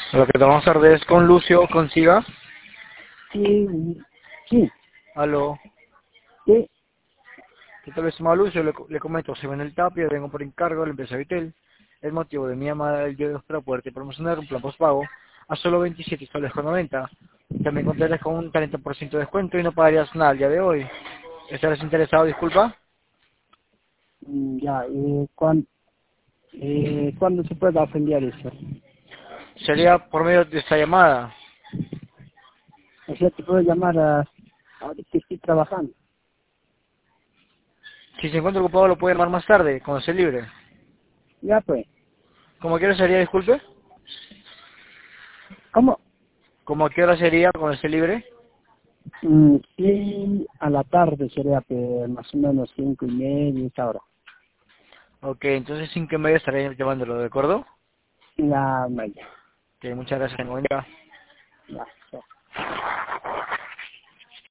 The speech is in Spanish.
Lo que tomamos tarde es con Lucio, consiga. Sí, sí, Aló. sí. ¿Qué tal, estimado Lucio? Le comento, soy Manuel Tapia, vengo por encargo de la empresa Vitel. El motivo de mi llamada del día de hoy es para poderte promocionar un plan postpago a solo 27 soles con 90. También contarás con un 40% de descuento y no pagarías nada al día de hoy. ¿Estarás interesado, disculpa? Ya, ¿cuándo se puede afiliar eso? Sería por medio de esta llamada. O sea, te puedo llamar ahorita que estoy trabajando. Si se encuentra ocupado lo puede llamar más tarde, cuando esté libre. Ya, pues. ¿Cómo a qué hora sería, disculpe? ¿Cómo? ¿Cómo a qué hora sería cuando esté libre? Sí, a la tarde sería pues, más o menos 5:30, esa hora. Ok, entonces 5:30 estaré llamándolo, ¿de acuerdo? Ya, vaya. Ok, muchas gracias, Mónica. Ya, ya.